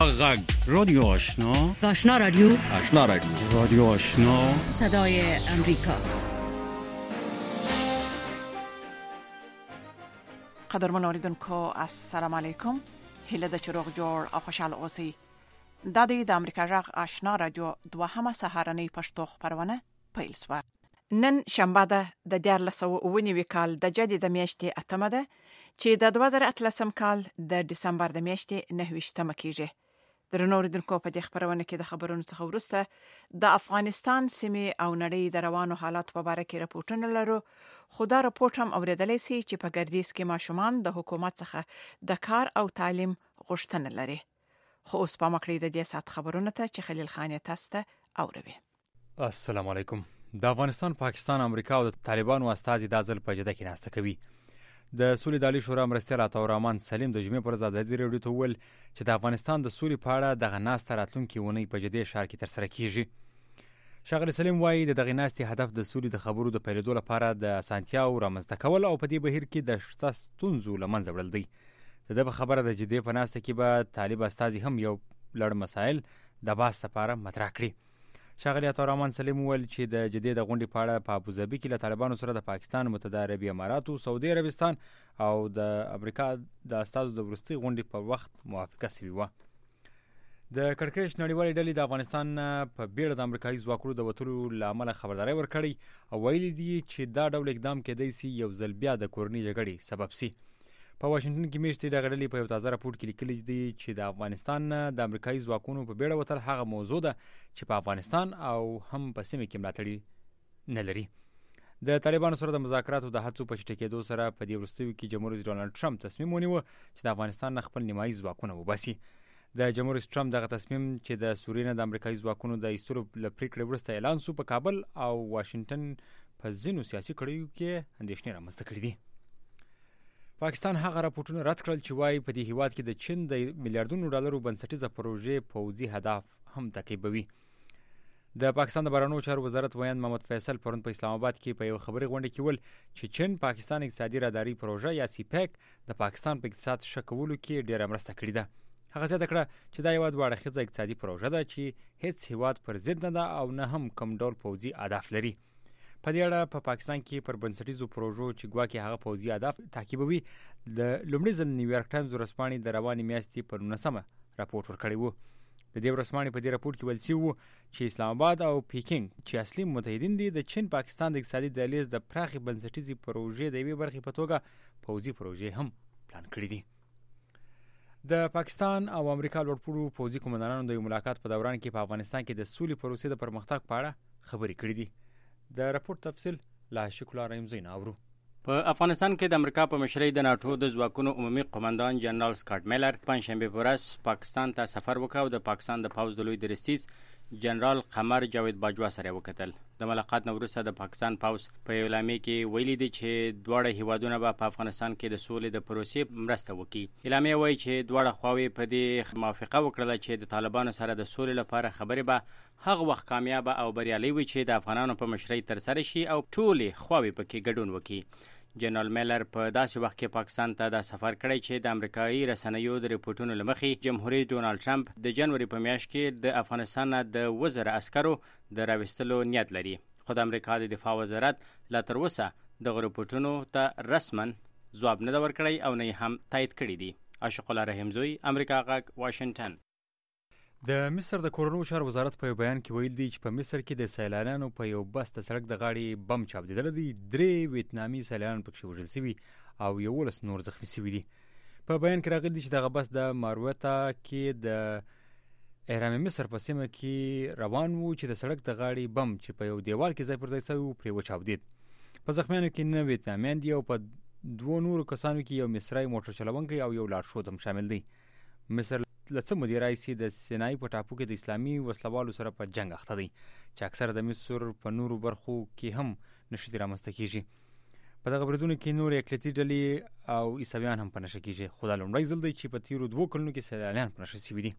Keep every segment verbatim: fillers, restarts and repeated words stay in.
غږ رادیو آشنا آشنا رادیو آشنا رادیو رادیو آشنا صدای امریکا. قدرمن اوریدونکو السلام علیکم. هله د چروغ جوړ او خوشاله اوسئ. د دې د امریکا غږ آشنا رادیو دوهمه سهارنۍ پښتو خبرونه پیل شوه. نن شنبه ده د دیارلس سوه اوه نوي کال د جدي د میاشتې اتمه ده چې د دوه زره اتلسم کال د دسمبر د میاشتې نهه ویشتمه کیږي. درنو اوریدونکو په دې خبرونه کې د خبرونو څخه وروسته د افغانستان سیمې او نړۍ د روانو حالات په اړه کې راپورټونه لرو. خو دا راپورټ هم اوریدلای شي چې په ګردیز کې ماشومان د حکومت څخه د کار او تعلیم غوښتنه لري. خو اوس په مکړې د دې سات خبرونه ته چې خلیل خان تاسو ته اوروي. السلام علیکم. د افغانستان، پاکستان، امریکا او د طالبانو استازي د ځل په جده کې ناسته کوي. د سولې د عالی شورا مرستیال عطا الرحمن سلیم د جمعې پر ورځ ازادي راډیو ته وویل چې د افغانستان د سولې په اړه دغه ناسته راتلونکې اونۍ په جدې ښار کې ترسره کیږي. ښاغلی سلیم وایي د دغې ناستې هدف د سولې د خبرو د پیلېدو لپاره د اسانتیاو رامنځته کول او په دې بهیر کې د شته ستونزو له منځه وړل دی. د ده په خبره د جدې په ناسته کې به طالب استازي هم یو لړ مسایل د بحث لپاره مطرح کړي. ښاغلی عطا الرحمن سلیم وویل چې د جدې د غونډې په اړه په ابوظبي کې له طالبانو سره د پاکستان، متحده عربي اماراتو، سعودي عربستان او د امریکا د استازو د وروستۍ غونډې په وخت موافقه شوې وه. د کړکېچ نړیوالې ډلې د افغانستان په بیړه د امریکایي ځواکونو د وتلو له امله خبرداری ورکړی او ویلي دي چې دا ډول اقدام کېدی سي یو ځل بیا د کورنۍ جګړې سبب سي. په واشنګټن کې میاشتې دغه ډلې په یو تازه راپورټ کې لیکلي دي چې د افغانستان د امریکایي ځواکونو په بیړه وتل هغه موضوع ده چې په افغانستان او هم په سیمه کې ملاتړي نه لري. د طالبانو سره د مذاکراتو د هڅو په چټه کېدو سره په دې وروستیو کې جمهور رئیس ډونالډ ټرمپ تصمیم ونیوه چې د افغانستان نه خپل نیمایي ځواکونه وباسي. د جمهور رئیس ټرمپ دغه تصمیم چې د سوریې نه د امریکایي ځواکونو د ایستلو له پریکړې وروسته اعلان شو په کابل او واشنګټن په ځینو سیاسي کړیو کې اندېښنې رامنځته کړې دي. پاکستان هغه راپورټونه رد کړل چې وایي په دې هیواد کې د چین د میلیارډونو ډالرو بنسټیزه پروژې پوځي هدف هم تعقیبوي. د پاکستان د بهرنیو چارو وزارت ویاند محمد فیصل پرون په اسلام آباد کې په یو خبري غونډه کې ویل چې چین پاکستان اقتصادي راداري پروژه یا سی پیک د پاکستان په اقتصاد ښه کولو کې ډېره مرسته کړې ده. هغه زیاته کړه چې دا یو دوه اړخیزه اقتصادي پروژه ده چې هیڅ هیواد پر ضد نه ده او نه هم کوم ډول پوځي اهداف لري. په دې اړه په پاکستان کې پر بنسټیزو پروژو چې ګواکې هغه پوځي اهداف تعقیبوي د لومړي ځل نیویارک ټایمز ورځپاڼې د روانې میاشتې په نولسمه راپورټ ورکړی و. د دې ورځپاڼې په دې راپورټ کې ویل شوي وو چې اسلام آباد او پیکینګ چې اصلي متحدین دي د چین پاکستان د اقتصادي دهلیز د پراخې بنسټیزې پروژې د یوې برخې په توګه پوځي پروژې هم پلان کړي دي. د پاکستان او امریکا لوړپوړو پوځي قومندانانو د یو ملاقات په دوران کې په افغانستان کې د سولې پروسې د پرمختګ په اړه خبرې کړې دي. د راپورټ تفصیل لا شکل رحمزین اورو. په افغانستان کې د امریکا په مشرۍ د ناټو د ځواکونو عمومي قومندان جنرال سکاټ میلر پنځشنبه په ورځ پاکستان ته سفر وکړ او د پاکستان د پوځ د لوی درستیز جنرال قمر جاوید باجوا سره وکتل. د ملاقات نه وروسته د پاکستان پوځ په یو اعلامیه کې ویلي دي چې دواړه هیوادونه به په افغانستان کې د سولې د پروسې مرسته وکړي. اعلامیه وایي چې دواړه خواوې په دې موافقه وکړه چې د طالبانو سره د سولې لپاره خبرې به هغه وخت کامیاب او بریالي وي چې د افغانانو په مشرۍ ترسره شي او ټولې خواوې پکې ګډون وکړي. جنرال میلر په داسې وخت کې پاکستان ته دا سفر کړی چې د امریکایي رسنیو د ریپورټونو له مخې جمهور رئیس ډونالډ ټرمپ د جنوري په میاشت کې د افغانستان نه د اووه زره عسکرو د راوستلو نیت لري. خو د امریکا د دفاع وزارت لا تر اوسه دغه ریپورټونو ته رسما ځواب نه دی ورکړی او نه هم تایید کړی دی. عاشق الله رحمزوی، امریکا غږ، واشنګټن. د مصر د کورونو چارو وزارت په یو بیان کې ویل دی چې په مصر کې د سیلانیانو په یو بس د سړک د غاړې بم چاودېدلی دی. درې ویتنامي سیلانیان پکې وژل شوي او یولس نور زخمي شوي دي. په بیان کې راغلی دی چې دغه بس د ماروتا کې د احرام مصر په سیمه کې روان و چې د سړک د غاړې بم چې په یو دیوال کې ځای پر ځای شوی و پرې وچاودېد. په زخمیانو کې نه ویتنامیان دي او په دوو نورو کسانو کې یو مصری موټر چلونکی او یو لارښود هم شامل دی. مصر له څه مودې راهیسې د سینای په ټاپو کې د اسلامي وسلوالو سره په جنګ اخته دی چې اکثره د مصر په نورو برخو کې هم نښتې رامنځته کېږي. په دغه بریدونو کې نور اقلیتي ډلې او عیسویان هم په نښه کېږي. خو دا لومړی ځل دی چې په تېرو دوو کلونو کې سیلانیان په نښه شوي دي.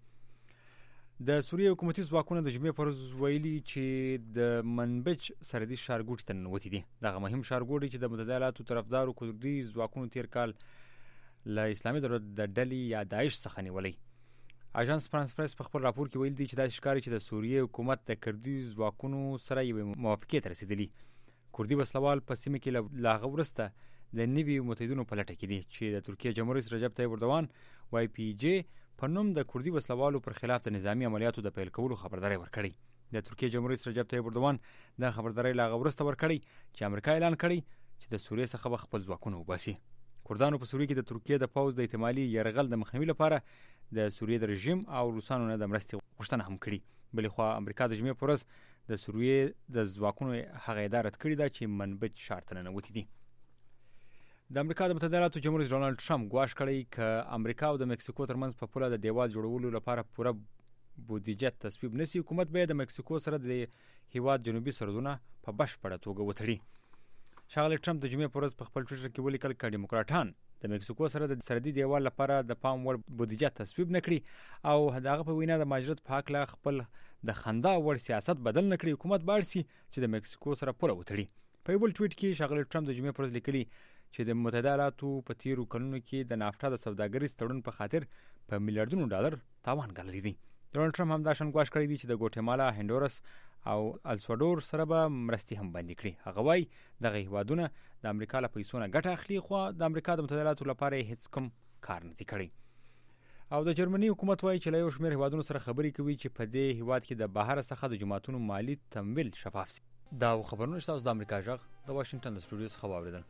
د سوریې حکومتي ځواکونه د جمعې پر ورځ ویلي چې د منبج سرحدي ښارګوټي ته ننوتي دي. دغه مهم ښارګوټی چې د متحده ایالاتو طرفدارو کردي ځواکونو تېر کال له اسلامي دولت د ډلې یا داعش څخه نیولی. اژانس فرانس پریس په خپل راپور کې ویل دی چې دا ښکاري چې د سوریې حکومت د کردي ځواکونو سره یو موافقه ته رسیدلی. کردي وسلوال په سیمه کې لا غورسته د نوي متحدینو په لټه کې دي چې د ترکیه جمهور رئیس رجب طیب اردوان واي پی جی په نوم د کردي وسلوالو پر خلاف د نظامی عملیاتو د پیل کولو خبرداري ورکړي. د ترکیه جمهور رئیس رجب طیب اردوان د خبرداري لا غورسته ورکړي چې امریکا اعلان کړي چې د سوریې څخه خپل ځواکونه وباسي. کردانو په سوریې کې د ترکیه د پوز د احتمالي یرغل د مخنیوي لپاره د سوریې د رژیم او روسانو نه د مرستې غوښتنه هم کړې. بلې خوا امریکا د جمعې په ورځ د سوریې د ځواکونو هغه اداره کړې ده چې منبج ښار ته ننوتي دي. د امریکا د متحده ایالاتو جمهور رئیس ډونالډ ټرمپ ګواښ کړی چې امریکا او د مکسیکو ترمنځ په پوله د دیوال جوړولو لپاره پوره بودیجه تصویب نشي. حکومت به د مکسیکو سره د هیواد جنوبي سرحدونه په بشپړه توګه وتړي. ښاغلی ټرمپ د جمعې په ورځ په خپل ټویټر کې ولیکل چې ډیموکراټان د مکسیکو سره د سرحدي دیوال لپاره د پام وړ بودیجه تصویب نکړي او دغه په وینا د مهاجرت په هکله خپل د خندا وړ سیاست بدل نکړي. حکومت باید سي چې د مکسیکو سره پوله وتړي. په یو بل ټویټ کې ښاغلی ټرمپ د جمعې په ورځ لیکلي چې د متحده ایالاتو په تیرو کلونو کې د نافټا د سوداګریز تړون په خاطر په میلیارډونو ډالر تاوان ګاللی دی. ډونالډ ټرمپ هم دا شان ګواښ کړی دی چې د ګوټمالا، هندورس او السوادور سره به مرستې هم بندي کړي. هغه وايي دغه هیوادونه د امریکا له پیسو نه ګټه اخلي خو د امریکا د متحده ایالاتو لپاره هیڅ کوم کار نه دی کړی. او د جرمني حکومت وايي چې له یو شمېر هیوادونو سره خبرې کوي چې په دې هیواد کې د بهر څخه د جماعتونو مالی تمویل شفاف شي. دا خبرونه تاسو د امریکا ژغ د واشنگټن د سټوډیو څخه واوریدل.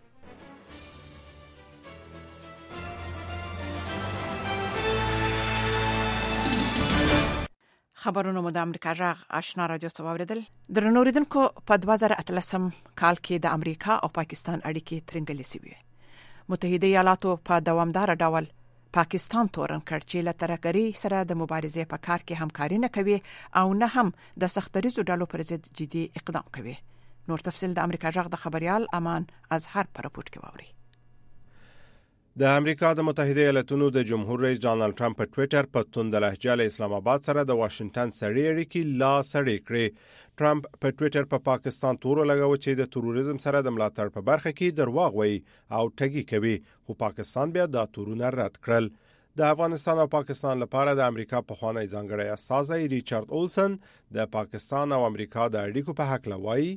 خبرونه مو د امریکا ژغ آشنا رادیو څخه واوریدل. درنو اوریدونکو په دوه زره اتلسم کال کې د امریکا او پاکستان اړیکې ترنګلې شوې. متحده ایالاتو په دوامدار ډول پاکستان تورن کړ چې له ترهګرۍ سره د مبارزې په کار کې همکاري نه کوي او نه هم د سختریزو ډلو پر ضد جدي اقدام کوي. نور تفصیل د امریکا ژغ د خبريال امان اظهر پر راپورټ کې واوري. د امریکا د متحده ایالاتونو د جمهور رئیس ډونالډ ټرمپ په ټویټر په توند لهجه له اسلام آباد سره د واشنگټن سړې اړیکې لا سړې کړې. ټرمپ په ټویټر په پا پاکستان تور لګاوه چې د تروریزم سره د ملاتړ په برخه کې درواغ وایي او ټګي کوي، خو پاکستان بیا دا تورونه رد کړل. د افغانستان او پاکستان لپاره د امریکا په خوانی ځانګړی استازی ریچارډ اولسن د پاکستان او امریکا د اړیکو په حق لوي.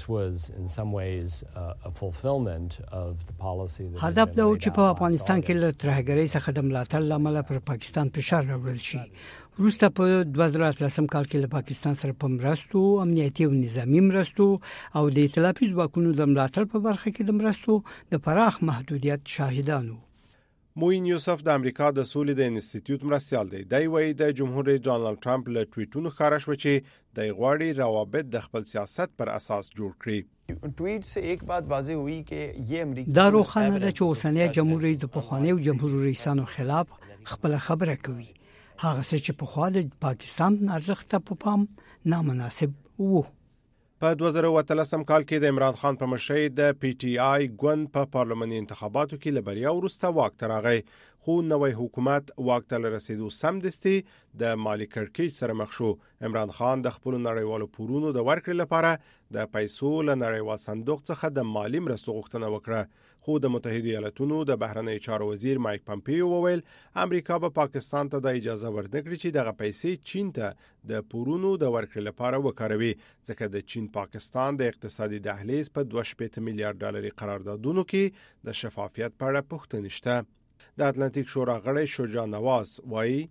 هدف دا و چې په افغانستان کې له ترهګرۍ څخه د ملاتړ لامل پر پاکستان فشار راوړل شي. وروسته په دوه زره اتلسم کال کې له پاکستان سره په مرستو، امنیتي او نظامی مرستو او د ائتلافي ځواکونو د ملاتړ په برخه کې د مرستو د پراخ محدودیت شاهدانو. موین یوسف د امریکا د سولې د انسټیټیوټ مرستیال دی. دی وايي د جمهور رئیس ډونالډ ټرمپ له ټویټونو ښکاره شو چې د غواړي روابط د خپل سیاست پر اساس جوړ کړي. ټویټ سے ایک بات واضح ہوئی کہ یہ امریکا دا روښانه ده چې اوسنی جمهور رئیس د پخوانیو جمهور رئیسانو خلاف خپل خبره کوي. هغه څه چې په خوا د پاکستان ارزښت په پام نامناسب وو. په دوه زره اتلسم کال کې د عمران خان په مشرۍ د پی ټی آی ګوند په پارلماني انتخاباتو کې لبریا وروسته واک ته راغی، خو نوې حکومت واک ته رسیدو سمدستي د مالی کړکېچ سره مخ شو. عمران خان د خپل نړیوالو پورونو د ورکړې لپاره د پیسو له نړیوال صندوق څخه د مالی مرستو غوښتنه وکړه، خو د متحده ایالاتونو د بهرنی چارو وزیر مایک پامپیو وویل امریکا به پاکستان ته د اجازه ورنکړي چې دغه پیسې چین ته د پورونو د ورکړې لپاره وکاروي، ځکه د چین پاکستان د اقتصادي دهلیز په دوه شپېته میلیارډ ډالري قراردادونو کې د شفافیت په اړه پوښتنه شته. د اتلانتیک شورا غړی شجاع نواز وایي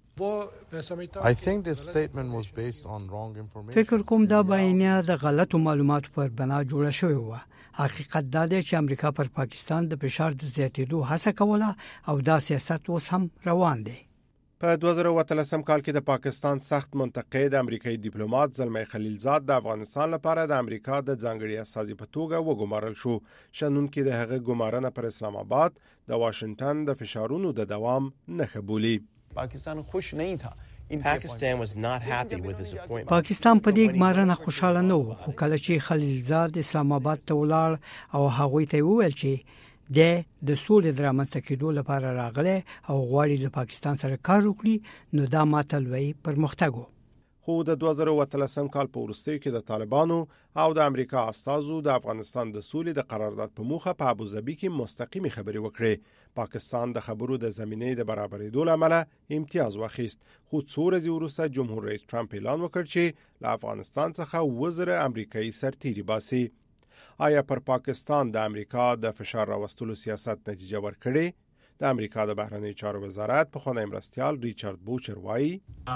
فکر کوم دا بیانیه د غلطو معلوماتو پر بنا جوړه شوې و. حقیقت دا دی چې امریکا پر پاکستان د فشار د زیاتېدو هڅه کوله او دا سیاست اوس هم روان دی. په دوه زره اتلسم کال کې د پاکستان سخت منتقد امریکایي ډیپلوماټ زلمی خلیلزاد د افغانستان لپاره د امریکا د ځانګړي استازي په توګه وګمارل شو. شنن کې د هغه ګمارنه پر اسلام آباد د واشنگټن د فشارونو د دوام نه قبولي. پاکستان خوش نه تھا. Pakistan was not happy with his appointment. پاکستان په دې ګمارنه خوشاله نه و، خو کله چې خلیلزاد اسلام آباد ته ولاړ او هغه ته وویل چې د د سولې درامنځته کېدو لپاره راغله او غواړي د پاکستان سره کار وکړي، نو دا ماته لوی پرمختګ و. خو د دوه زره او اتلسم کال په وروستیو کې د طالبانو او د امریکا استازو د افغانستان د سولې د قرارداد په موخه په ابوظبي کې مستقیمي خبرې وکړې. پاکستان د خبرو د زمینې د برابرېدو لامل امتیاز واخیست، خو څو ورځې وروسته جمهور رئیس ټرمپ اعلان وکړ چې له افغانستان څخه وزره امریکایي سرتیري باسي. آیا پر پاکستان د امریکا د فشار راوستلو سیاست نتیجه ورکړي؟ د امریکا د بهرنی چارو وزارت په خونې مرستيال ریچارډ بوچر وایي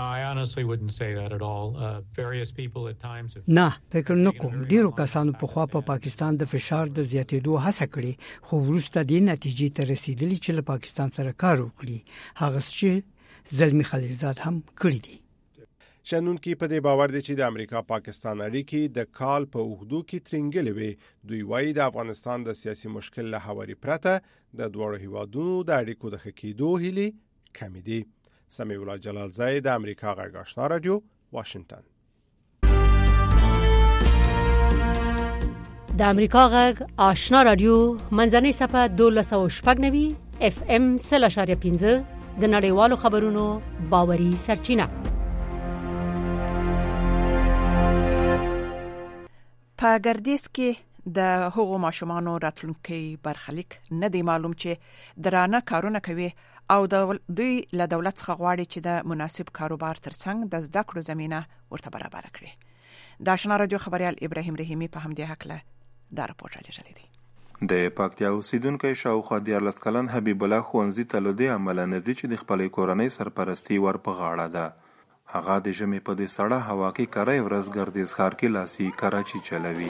نه فکر نکوم ډیرو کسانو په خوا په پاکستان د فشار د زیاتېدو هڅه کړې، خو وروسته د نتیجې ته رسیدلی چې له پاکستان سره کار وکړي، هغه چې زلمی خلیلزاد هم کړی دی. شنونکي په دې باور دي چې د امریکا پاکستان اړیکې د کال په اوږدو کې ترنګلې وي. دوی وایي د افغانستان د سیاسي مشکل له هواري پرته د دوه هیوادونو د اړیکو د ښه کېدو هیلې کمې دي. سمیع الله جلالزی د امریکا غږ آشنا رادیو واشنگټن. د امریکا غږ آشنا رادیو منځنۍ صفحه دولس او شپږ نوي اف ام صفر اشاریه پنځه د نړیوالو خبرونو باوري سرچینه. په ګردیز کې د هغو ماشومانو راتلونکي برخلیک نه دی معلوم چې درانه کارونه کوي او د دوی له دولت څخه غواړي چې د مناسب کاروبار ترڅنګ د زده کړو زمينه ورته برابر کړي. د آشنا رادیو خبريال ابراهيم رحیمي په همدې حق له دا راپور لري دی. د پکتیا اوسیدونکو شاوخوا دیارلس کلن حبیب الله ښوونځي ته له دې عمله نه دي چې د خپلې کورنۍ سرپرستی ور په غاړه ده. هغه د ژمي په دې سړه هوا کې کرای ورځ ګردیز ښار کې لاسي کراچي چلوي.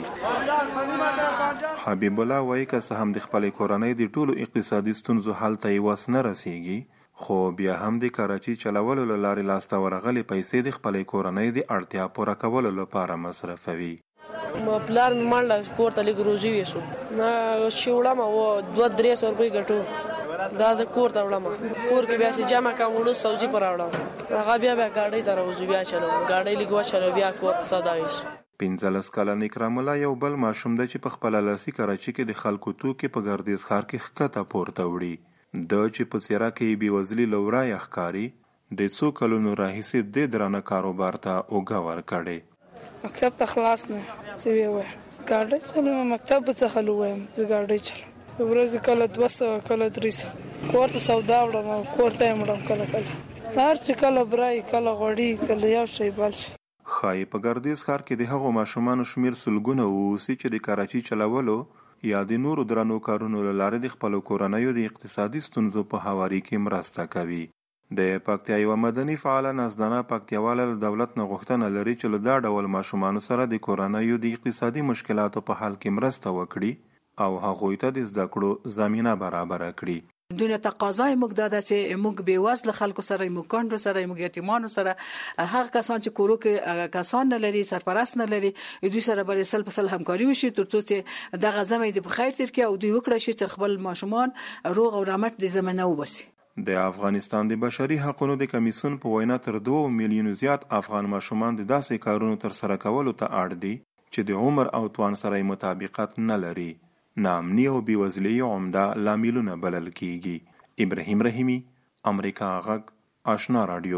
حبیب الله وایي که څه هم د خپلې کورنۍ د ټولو اقتصادي ستونزو حل ته یې وس نه رسیږي، خو بیا هم د کراچي چلولو له لارې لاسته ورغلې پیسې د خپلې کورنۍ د اړتیا پوره کولو لپاره مصرفوي. ما پلار مې مړ کور ته لږ روزي ویسو نه چې وړم او دوه درې سو روپۍ ګټو دا د کور ته وړم، کور کې بیا چې جمع کوم وړو سوزي پر راوړم، هغه بیا بیا گاډي ته راوځو بیا چلو گاډي لګو چلو بیا کور ته سوداویش. پنځلس کلن اکرام الله یو بل ماشوم د چې په خپل لاسي کراچي کې د خلکو توکي په ګردیز ښار کې ښکته پورته وړي. د چې په څیره کې بیوزلي لورای ښکاری د څو کلونو راهیسې د درانه کاروبار ته اوګه ورکړي. مکتب ته خلاص نه څه وی گاډي چلو مکتب څخه لوم زه گاډي چلو ورځ کله دوه سوه کله درې سوه کور ته سودا وړم کور ته وړم کله کله هر چې کله برای کله غوړي کله یو شی بل شي. خای په ګردیز ښار کې د هغو ماشومانو شمیر سلګونه اوسي چې د کراچي چلولو یا د نورو درنو کارونو له لارې د خپلو کورنیو د اقتصادي ستونزو په هواري کې مرسته کوي. د پکتیا یو مدني فعاله نازدانه پکتیواله له دولت نه غوښتنه لري چې له دا ډول ماشومانو سره د کورنیو د اقتصادي مشکلاتو په حل کې مرسته وکړي او هغوی ته د زده کړو زمینه برابر کړي. دونه تقاضای موږ دا چې موږ به وزله خلکو سره موږ کاندو سره موږ یتیمانو سره هر کسان چې کورو کې کسان نه لري سرپرست نه لري دوی سره به سل په سل همکاري وشي ترڅو چې دغه زمې د بخیر تر کې او دوی وکړي چې خپل ماشومان روغ او رامت د زمنه وبسي. د افغانستان د بشري حقوقو د کمیسیون په وینا تر دوه میلیونو زیات افغان ماشومان د داسې کارونو تر سره کولو ته اړ دي چې د عمر او توان سره مطابقت نه لري. نامنی او بیوزلی عمده لاملونه بلل کیږي. ابراهیم رحیمی امریکا غږ آشنا رادیو.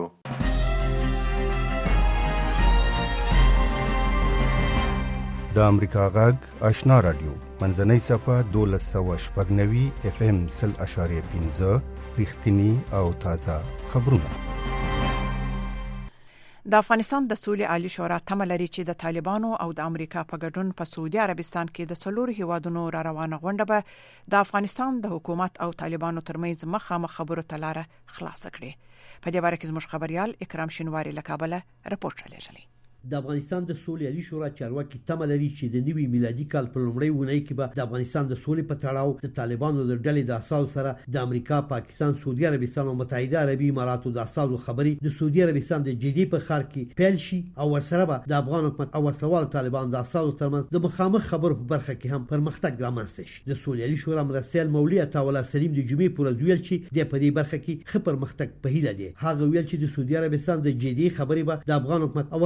د امریکا غږ آشنا رادیو منځنۍ صفحه دولس سوه شپږ نوي اف ام صفر اشاریه پنځه رښتینی او تازه خبرونه. د افغانستان د سولې عالی شورا تمه لري چې د طالبانو او د امریکا په ګډون په سعودي عربستان کې د څلورو هیوادونو را روانه غونډه به د افغانستان د حکومت او طالبانو ترمنځ مخامخ خبرو ته لاره خلاص کړي. په دې باره کې زموږ خبريال اکرام شینواری له کابل راپور لري. د افغانستان د سولې عالی شورا چارواکي تمه لري چې د نوي میلادي کال په لومړۍ اونۍ کې به د افغانستان د سولې په تړاو د طالبانو د ډلې د اساسو سره د امریکا، پاکستان، سعودي عربستان او متحده عربي اماراتو د اساسو خبرې د سعودي عربستان د جدي په خار کې پیل شي او ورسره به د افغان حکومت او وسوال طالبان د اساسو ترمنځ د مخامخ خبرو په برخه کې هم پرمختګ رامنځته شي. د سولې عالی شورا مرسل مولوی عطاءالله سلیم د جمعې پر ورځ ویل چې د په دې برخه کې ښه پرمختګ په هیله دی. هغه ویل چې د سعودي عربستان د جدي خبرې به د افغان حکومت او وسوال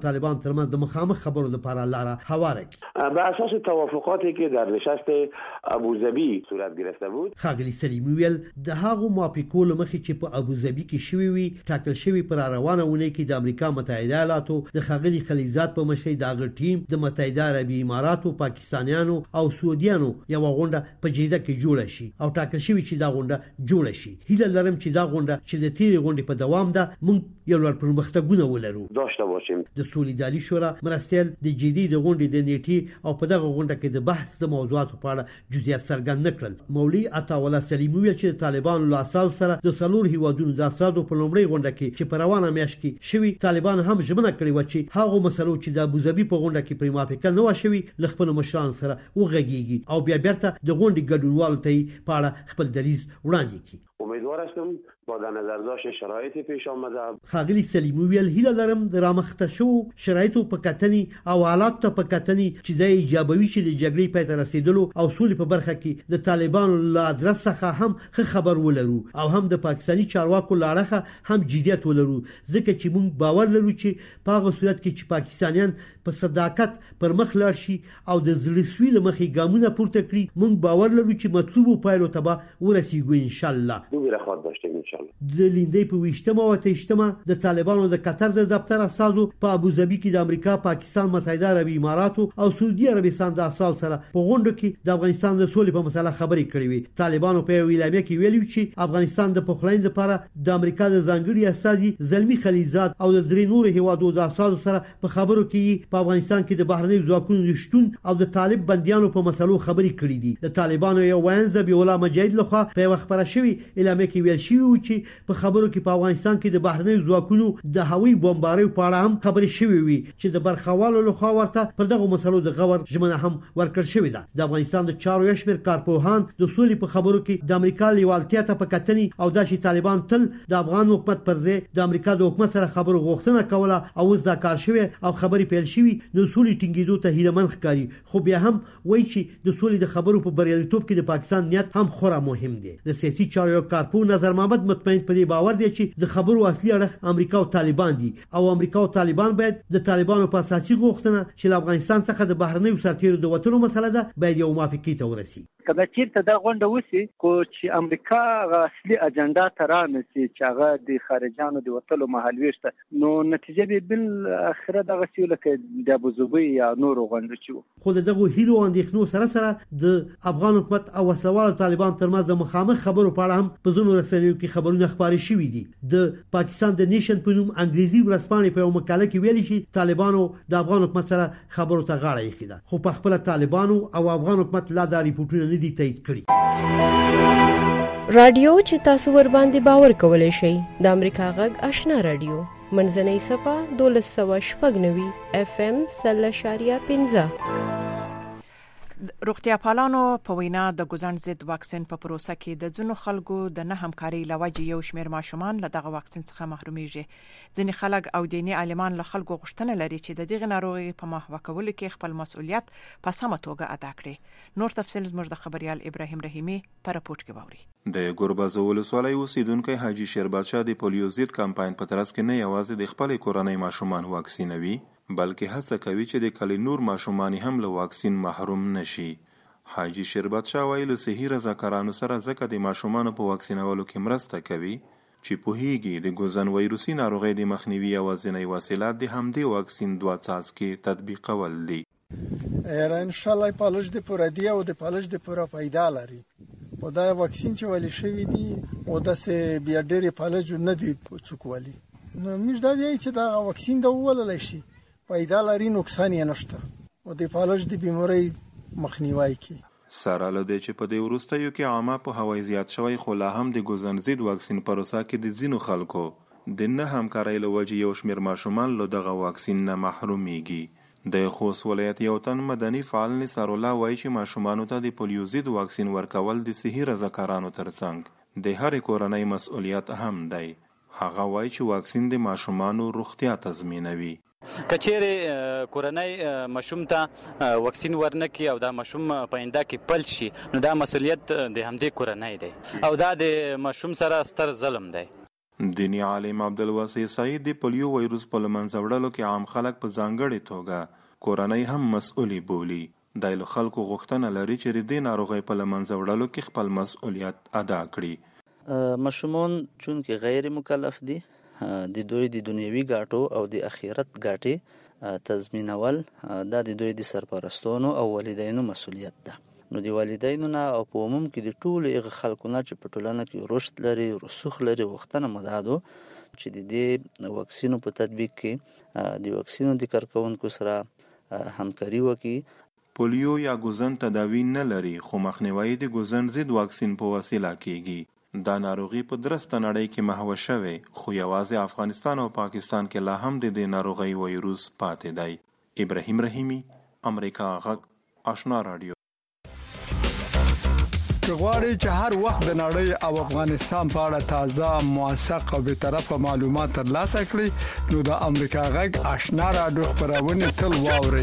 طالبان ترمنځ د مخامخ خبرو لپاره لاره هواره کړي. بر اساس توافقاتی که در نشست ابوظبی صورت گرفته بود، ښاغلي سلیمي ویل د هغو موافقو له مخې چې په ابوظبي کې شوي وي ټاکل شوي پر روانه اونۍ کې د امریکا متحده ایالاتو د ښاغلي خلیلزاد په مشرۍ د هغه ټیم د متحده عربي اماراتو، پاکستانیانو او سعودیانو یوه غونډه په جیده کې جوړه شي او ټاکل شوي چې دا غونډه جوړه شي. هیله لرم چې دا غونډه چې د تیرې غونډې په دوام ده موږ یو لوړ پرمختګونه ولرو داشته باشیم. د سولیدالي شورا مرستیال د جدي د غونډې د نیټې او په دغه غونډه کې د بحث د موضوعاتو په اړه جزئیات څرګند نه کړل. مولوي عطاالله سلیمي ویل چې د طالبانو له اساسو سره د څلور هیوادونو د اساسو په لومړۍ غونډه کې چې په روانه میاشت کې شوي طالبان هم ژمنه کړې و چې هغه مسلو چې د ابوظبي په غونډه کې پرې موافقه نه و شوي له خپلو مشرانو سره وغږیږي او بیا بیرته د غونډې ګډونوالو ته په اړه خپل دریځ وړاندې کړي. امیدوار هستم با در نظر داشت شرایط پیش آمده. ښاغلي سلیمي ویل هیله لرم د رامخته شوو شرایطو په کتنې او حالاتو ته په کتنې چې دا ایجابوي چې د جګړې پای ته رسیدلو او سولې په برخه کې د طالبانو له ادرس څخه هم ښه خبر ولرو او هم د پاکستاني چارواکو له اړخه هم جدیت ولرو ځکه چې موږ باور لرو چې په هغه صورت کې چې پاکستانیان په صداقت پر مخ لاړ شي او د زړه سوي له مخې ګامونه پورته کړي موږ باور لرو چې مطلوبو پایلو ته به ورسیږو ان شاء الله. دوی خواهد داشتیم ان شاء الله. د لیندۍ په ویشتمه او تیشتمه د طالبانو د قطر د دفتر اساسو په ابوظبي کې د امریکا، پاکستان، متحده عربي اماراتو او سعودي عربستان د اساسو سره په غونډه کې د افغانستان د سولې په مسله خبرې کړې وي. طالبانو په اعلامیه کې ویلي چې افغانستان د پخلاینې لپاره د امریکا د ځانګړي استازي زلمي خلیلزاد او د درې نور هیوادو د اساسو سره په خبرو کې په افغانستان کې د بهرنیو ځواکونو شتون او د طالب بنديانو په مسلو خبرې کړې دي. د طالبانو یو وایي ذبیح الله مجاهد لخوا په خبره شوی اعلامیه کې ویل شوی چې په خبرو کې په افغانستان کې د بهرنیو ځواکونو د هوایي بمباریو په اړه هم خبرې شوې وي چې د برخوالو لخوا ورته پر دغه مسلو د غور ژمنه هم ورکړل شوې ده. د افغانستان د چارو یو شمېر کارپوهان د سولې په خبرو کې د امریکا لیوالتیا ته په کتنې او دا چې طالبان تل د افغان حکومت پر ځای د امریکا د حکومت سره خبرو غوښتنه کوله او اوس دا کار شوی او خبرې پیل شوي نو سولې ټینګېدو ته هیله من ښکاري. خو بیا هم وایي چې د سولې د خبرو په بریالیتوب کې د پاکستان نیت هم خورا مهم دی. د سیاسي چارو یو کارپوه نظر محمد مطمئن په دې باور دی چې د خبرو اصلي اړخ امریکا او طالبان دي او امریکا او طالبان باید د طالبانو په اساسي غوښتنه چې له افغانستان څخه د بهرنیو سرتیرو د وټولو مسله ده باید یو موافقې ته ورسي. کله چې دا غونډه وسی کو چې امریکا اصلي اجنډا ترانه چې هغه د خارجانو د وټولو محلويشته نو نتیجه به بل اخره دغه سیول کې د ابوظبي یا نور غونډه چې خو دغه هیلو اندېښنو سره سره د افغان حکومت او وسلوال طالبان ترمنځ د مخامخ خبرو په اړه هم په ځینو رسنیو کې خبرونه خبري شوي دي. د پاکستان د نیشن په نوم انګریزي ورځپاڼې په یو مقاله کې ویلي چې طالبانو د افغان حکومت سره خبرو ته غاړه ایښې ده خو په خپل طالبانو او افغان حکومت لا دا ریپورتونه نه دي تایید کړي. رادیو چې تاسو ور باندې باور کولای شئ د امریکا غږ آشنا رادیو منځنۍ صفه دولس سوه شپږ نوي اف ام سل اشاریه پنځه. روغتیا پالانو په وینا د ګوزن ضد واکسین په پروسه کې د ځینو خلکو د نه همکاري لوجه یو شمېر ماشومان له دغه واکسین څخه محرومیږي. ځینې خلک او دیني عالمان له خلکو غوښتنه لري چې د دغه ناروغي په محوه کولو کې خپل مسؤلیت په سمه توګه ادا کړي. نور تفصیل زموږ د خبريال ابراهیم رحیمی په راپورټ کې باوري. د ګوربازو ولسوالۍ اوسیدونکو حاجی شیربادشاه د پولیو ضد کمپاین په ترڅ کې نه یوازې د خپل کورنۍ ماشومان واکسینوي بلکې هڅه کوي چې د کلی نور ماشومان هم له واکسین محروم نشي. حاجی شیربادشاه ویل صحیح رضاکارانو سره ځکه د ماشومانو په واکسینولو کې مرسته کوي چې پوهیږي د ګوزن ویروسي ناروغۍ د مخنیوي یوازینۍ وسیله د همدې واکسین دوه څاڅکي تطبیقول دي. ان شاء الله پالش د پوره دی او د پالش د پوره فائدہ لري. او دا واکسین چې ولې شوی دی او د سه بیا ډېر پالش نه دی څوکولي نو موږ دا وایي چې دا واکسین د ولل شي فائدہ لري نقصان یې نشته او د پالش د بیماری مخنیوي کی. سره لدې چې په دې وروستیو کې عامه په هوای زیات شوی خو لا هم د ګوزن ضد واکسین پروسه کې د ځینو خلکو د نه همکارۍ له وجې یو شمېر ماشومان له دغه واکسین نه محرومیږي. د خوست ولایت یو تن مدني فعال نثار الله وایي چې ماشومانو ته د پولیو ضد واکسین ورکول د صحي رضاکارانو ترڅنګ د هرې کورنۍ مسؤلیت هم دی. هغه وایي چې واکسین د ماشومانو روغتیا تضمینوي. کچېره کورنۍ مشوم ته واکسین ورنکي او دا مشوم پاینده کې پل شي نو دا مسؤلیت د همدې کورنۍ دی او دا د مشوم سره ستر ظلم دی. دینی عالم عبدالواسع سعید د پولیو وایروس په لمنځه وړلو کې عام خلک په ځانګړې توګه کورنۍ هم مسؤلی بولی. د خلکو غوښتنه لري چې د ناروغۍ په لمنځه وړلو کې خپل مسؤلیت ادا کړي. ماشومان چون کې غیر مکلف دي، د دوی د دنیوي ګټو او د اخرت ګټې تضمینول دا د دوی د سرپرستانو او والدینو مسؤلیت ده. نو د والدینو نه او په عموم کې د ټولو هغه خلکو نه چې په ټولنه کې رشد لري، رسوخ لري، غوښتنه مو دا ده چې د دې واکسینو په تطبیق کې د واکسینو د کارکونکو سره همکاري وکړي. پولیو یا ګوزن تداوی نه لري، خو مخنیوي د ګوزن ضد واکسین په وسیله کیږي. دا ناروغي په درسته نړۍ کې محوه شوی، خو یوازې افغانستان او پاکستان کې لا هم د دې ناروغي وایروس پاتې دی. ابراهیم رحیمی، امریکا غږ، آشنا رادیو. غواړئ چې هر وخت د نړۍ او افغانستان په اړه تازه، موثق او بیطرفه معلومات ترلاسه کړئ، نو د امریکا غږ آشنا رادیو خبرونه تل واورئ.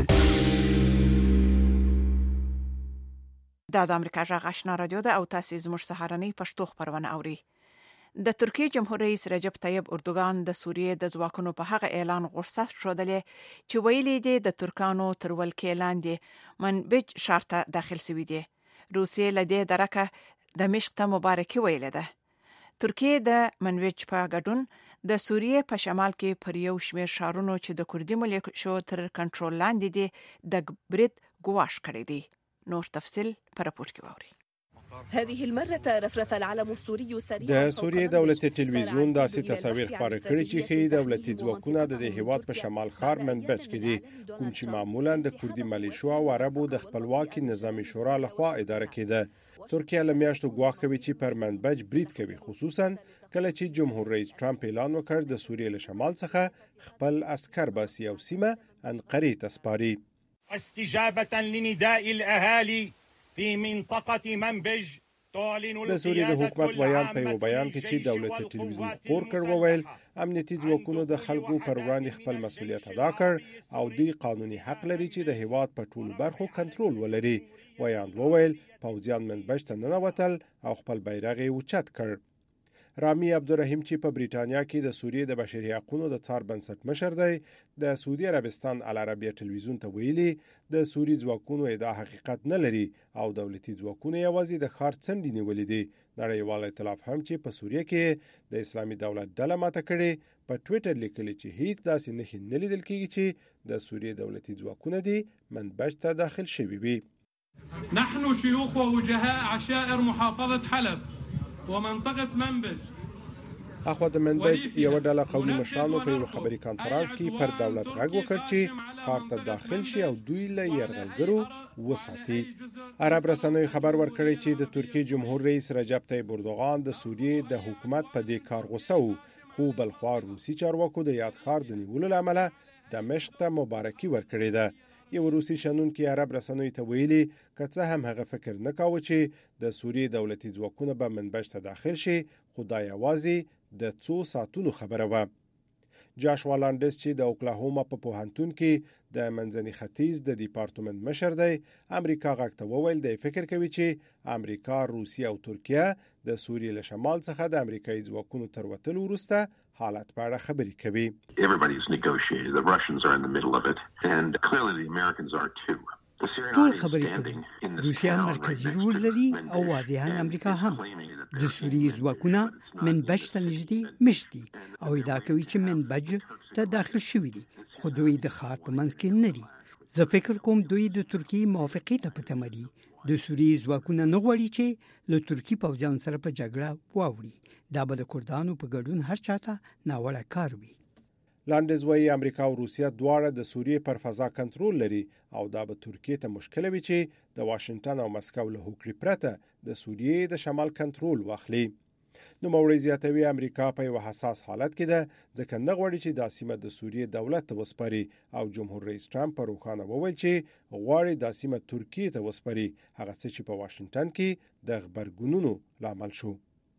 دا د امریکا غږ آشنا رادیو ده او تاسو زموږ سهارنۍ پښتو خبرونه اورئ. د ترکیې جمهور رئیس رجب طیب اردوغان د سوریې د ځواکونو په هغه اعلان غوسه شودلې چې ویلي دي د ترکانو تر ولکې لاندې منبج ښار ته داخل شوي دي. روسیې له دې درکه دمشق ته مبارکي ویلې ده. ترکیې د منبج په ګډون د سوریې په شمال کې پر یو شمېر ښارونو چې د کوردي ملیشو تر کنټرول لاندې دي د برید ګواښ کړی دی. نور تفصيل پر راپور کې واوري. هذه المرة رفرف العلم السوري سريعا. د سوریې دولتي ټلویزیون داسې تصاویر خپاره کړي چې ښیي دولتي ځواکونه د هیواد په شمال ښار منبج کې دي، کوم چې معمولا د کوردي ملیشو او عربو د خپلواکي نظامی شورا لخوا اداره کېده. ترکیه له میاشتو ګواښ کوي چې پر منبج برید کوي، خصوصا کله چې جمهور رئیس ټرمپ اعلان وکړ د سوریې له شمال څخه خپل عسكر باسي او سیمه انقرې ته سپاري. استجابة لنداء الأهالي في منطقة منبج تعلن د سوریې د حکومت بیان په یو بیان کې چې دولتي ټلویزیون خبر کړ وویل امنیتي ځواکونو د خلکو پر وړاندې خپل مسؤلیت ادا کړ او دوی قانوني حق لري چې د هیواد په ټولو برخو کنټرول ولري. ویان وویل پوځیان منبج ته ننوتل او خپل بیرغ یې اوچت کړ. رامي عبدالرحیم چې په بریټانیا کې د سوریې د بشري حقوقو د څار بنسټ مشر دی، د سعودي عربستان العربیه ټلویزیون ته ویلي د سوریې ځواکونو دا حقیقت نه لري او دولتي ځواکونه یوازې د ښار څنډې نیولې دي. نړیوال ائتلاف هم چې په سوریې کې د اسلامي دولت ډله ماته کړي په ټوئیټر لیکلي چې هیڅ داسې نښې نه لیدل کېږي چې د سوریې دولتي ځواکونه دي منبج ته داخل شوي وي. نحن شيوخ ووجهاء عشائر محافظة حلب ومنطقة منبج. اخو د منبج یو ډله قومي مشرانو په یو خبري کانفرنس کې پر دولت غږ وکړ چې ښار ته داخل شي او دوی له یرغلګرو وساتي. عرب رسنیو خبر ورکړی چې د ترکیې جمهور رئیس رجب طیب اردوغان د سوریې د حکومت په دې کار غوسه وو، خو بلخوا روسي چارواکو د یاد ښار د نیولو لامل دمشق ته مبارکي ورکړې ده. یو روسي شنونکي عرب رسنیو ته ویلي که څه هم هغه فکر نه کاوه چې د سوریې دولتي ځواکونه به منبج ته داخل شي، خو دا یوازې د څو ساعتونو خبره وه. جاش والاندس چې د اوکلاهوما په پوهنتون کې د منځني ختیځ د ډپارټمنټ مشر دی، امریکا غږ ته وویل دی فکر کوي چې امریکا، روسیه او ترکیه د سوریې له شمال څخه د امریکایي ځواکونو تر وتلو وروسته حالت په اړه خبرې کوي. Everybody's negotiating. The Russians are in the middle of it and clearly the Americans are too. ټول خبرې کوي. روسیا مرکزي رول لري او واضحاً امریکا هم. د سوریې ځواکونه منبج ته نږدې مشتي او ادعا کوي چې منبج ته داخل شوي دي، خو دوی د ښار په منځ کې نه دي. زه فکر کوم دوی د ترکیې موافقې ته په تمه دي. د سوریې ځواکونه نه غواړي چې له ترکیې پوځیانو سره په جګړه واوړي. دا به د کردانو په ګډون هر چاته ناوړه کار وي. لاندز وایي امریکا او روسیه دواړه د سوریې پر فضا کنټرول لري او دا به ترکیې ته مشکل وي چې د واشنگټن او مسکو له هوکړې پرته د سوریې د شمال کنټرول واخلي. نو موري زیاتوي امریکا په یو حساس حالت کې ده، ځکه نه غواړي چې د سیمه د سوریې دولت ته وسپاري او جمهور رئیس ټرمپ په روښانه وویل چې غواړي د سیمه ترکیې ته وسپاري، هغه څه چې په واشنگټن کې د خبرګونونو لامل شو.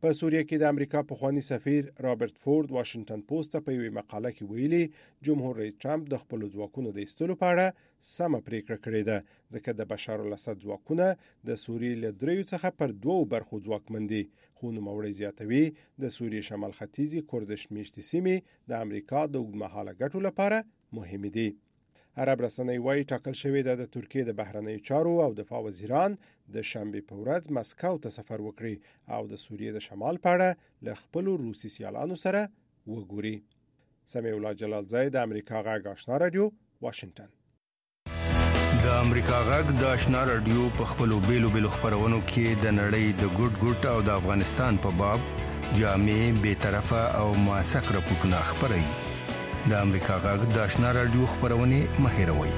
په سوریه کې د امریکا پخوانی سفیر رابرټ فورد واشنگټن پوسټ ته په یوه مقاله کې ویلي جمهور رئیس ټرمپ د خپل ځواکونو د ایستلو په اړه سم پریکړه کړې ده ځکه د بشار الاسد ځواکونه د سوریې له دریو څخه پر دوو برخو ځواکمن دي خو نوموړی زیاتوي د سوریې شمال ختیځي کوردش میشتي سیمې د امریکا د اوږدمهاله ګټو لپاره مهمې دي. عرب رسنۍ وايي ټاکل شوې ده د ترکیې د بهرنیو چارو او دفاع وزیران د شنبه په ورځ مسکو ته سفر وکړي او د سوریې د شمال په اړه له خپل روسي سیالانو سره وګوري. سمیع الله جلال زای د امریکا غږ آشنا رادیو واشنگټن. د امریکا غږ د آشنا رادیو په خپل بیلو بیلو خبرونو کې د نړۍ د ګډ ګډ او د افغانستان په باب جامع به طرفه او موثق راپورټونه خبري. د امریکا غږ د آشنا رادیو خبرونه مهیروي.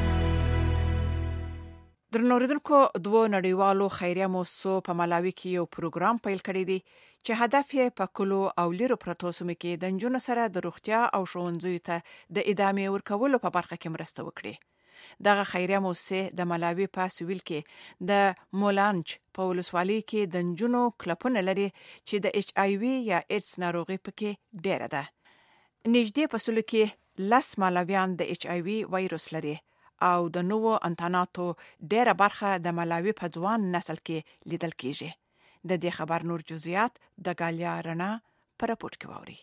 درنوریدونکو دوه نړیوالو خیریه موسسو په ملاوي کې یو پروګرام پیل کړی دی چې هدف یې په کلو او لیرو پرتو سیمو کې د نجونو سره د روغتیا او ښوونځیو ته د ادامې ورکولو په برخه کې مرسته وکړي. دغه خیریه موسسه د ملاوي په سویل کې د مولانچ په ولسوالۍ کې د نجونو کلپونه لري چې د ایچ آی وی یا ایډز ناروغي پکې ډیره ده. نږدې په سلو کې لس ملاویان د ایچ آی وی وایروس لري او د نوو انتاناتو ډیره برخه د ملاوي په ځوان نسل کې لیدل کیږي. د دې خبر نور جزئیات د غالیا رڼا په راپورټ کې ووري.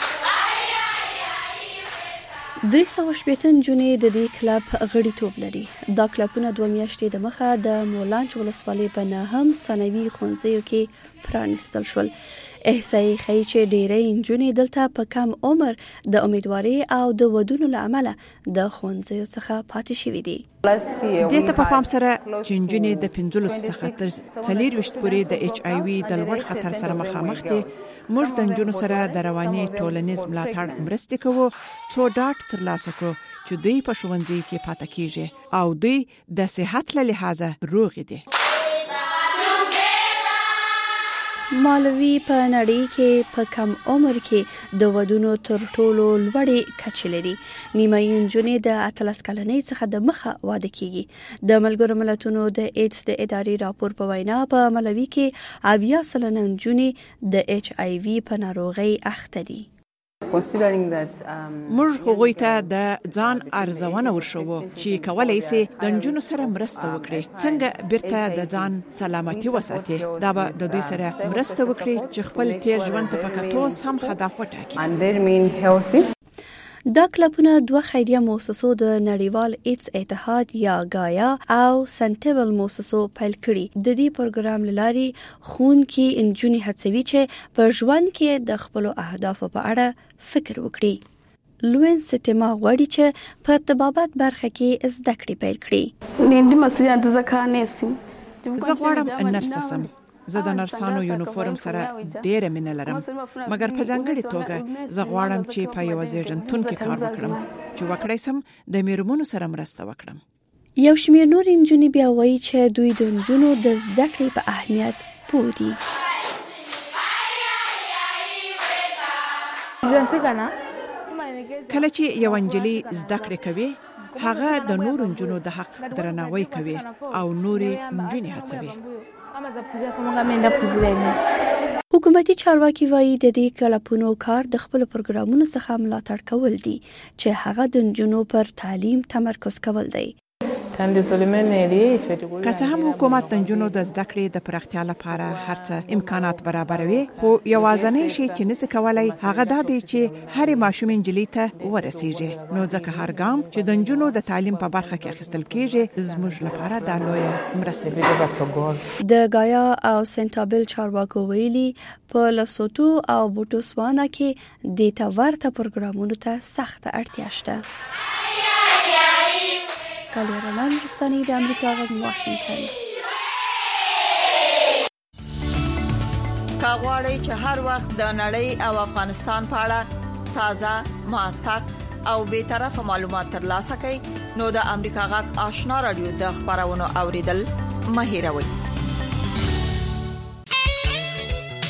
درې سوه شپېته نجونې د دې کلب غړیتوب لري. دا کلبونه دوه میاشتې د مخه د مولانچ ولسوالۍ په نهم ثانوي ښوونځیو کې پرانیستل شول. احصایې ښیي چې ډېری نجونې دلته په کم عمر د امیدواري او د ودونو له امله د ښوونځیو څخه پاتې شوي دي. دې ته په پام سره چې نجونې د پنځلسو څخه تر څلورویشت پورې د ایچ آی وی د لوړ خطر سره مخامخ دي. موږ د نجونو سره د رواني ټولنیز ملاتړ مرستې کوو څو ډاټ ترلاسه کړو چې دوی په ښوونځي کې پاتې کیږي او دوی د صحت له لحاظه روغ دي. مالوی په نړۍ کې په کم عمر کې د ودونو تر ټولو لوړې کچې لري. نیمایي نجونې د اتلس کلنۍ څخه د مخه واده کیږي. د ملګرو ملتونو د ایډز د ادارې راپور په وینا په مالوی کې اویا سلنه نجونې د ایچ آی وی په ناروغۍ اخته دي. موږ هغوی ته د ځان ارزونه ورشو چې کولای شي د نجونو سره مرسته وکړي څنګه بیرته د ځان سلامتي وساتي. دا به د دوی سره مرسته وکړي چې خپل تیر ژوند ته پکاتو سم هدف وټاکي. دا کلبونه دوه خیریه موسسو د نړیوال ایډز اتحاد یا گایا او سنټیبل موسسو پیل کړي. د دې پروګرام لاري خون کې انجونی هڅوي چې په ژوند کې د خپل اهدافو په اړه فکر وکړي. لوین سټما غواړي چې په طبابت برخه کې زده کړې پیل کړي. نندي مسیح د ځکانې سم زه غواړم نرس سم. زه د نرسانو یونیفورم سره ډېره مینه لرم مګر په ځانګړې توګه زه غواړم چې په یو زیږنتون کې کار وکړم چې وکړای سم د میرمنو سره مرسته وکړم. یو شمېر نور نجونې بیا وایي چې دوی د نجونو د زده کړې په اهمیت پوه دي. کله چې یو نجلۍ زده کړې کوي هغه د نورو نجونو د حق درناوی کوي او نورې نجونې هڅوي. حکومتي چارواکي وایي د دې کلبونو کار د خپل پروګرامونو څخه ملاتړ کول دي چې هغه د نجونو پر تعلیم تمرکز کول دی. که څه هم حکومت د نجونو د زده کړې د پراختیا لپاره هرڅه امکانات برابروي خو یوازینی شی چې نس کولای هغه دا دی چې هر ماشوم نجلۍ ته ورسیږي. نو ځکه هر ګام چې د نجونو د تعلیم په برخه کې اخیستل کیږي زموږ لپاره دا لویه مرسته ده. د گایا او سنټابل چارواکو ویلي په لسوتو او بوتسوانا کې د تورته پروګرامونو ته سخت اړتیا شته. غالیا رڼا نورستاني د امریکا غږ واشنگټن. کاغوري چې هر وخت د نړۍ او افغانستان په اړه تازه موثق او به طرفه معلومات ترلاسه کړئ نو د امریکا غږ آشنا رادیو د خبرونو اوریدل مه هېروئ.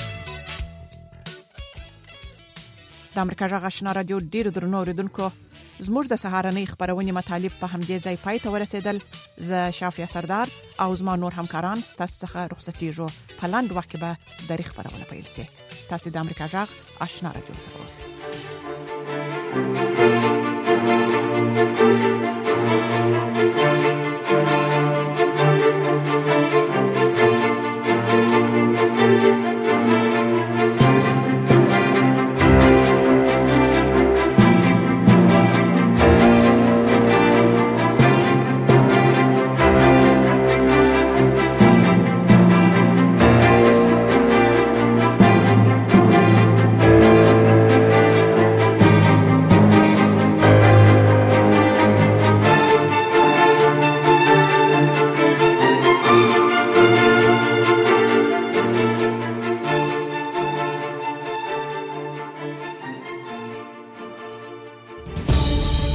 د امریکا غږ آشنا رادیو ډیرو درنو اوریدونکو زموږ د سهارنۍ خبرونې مطالب په همدې ځای پای ته ورسېدل. زه شافیا سردار او زما نور همکاران ستاسو څخه رخصتېږو. په لاندې وخت کې به د خبرونه پیل شي. تاسو د امریکا جغ آشنا رادیو سره اوسئ.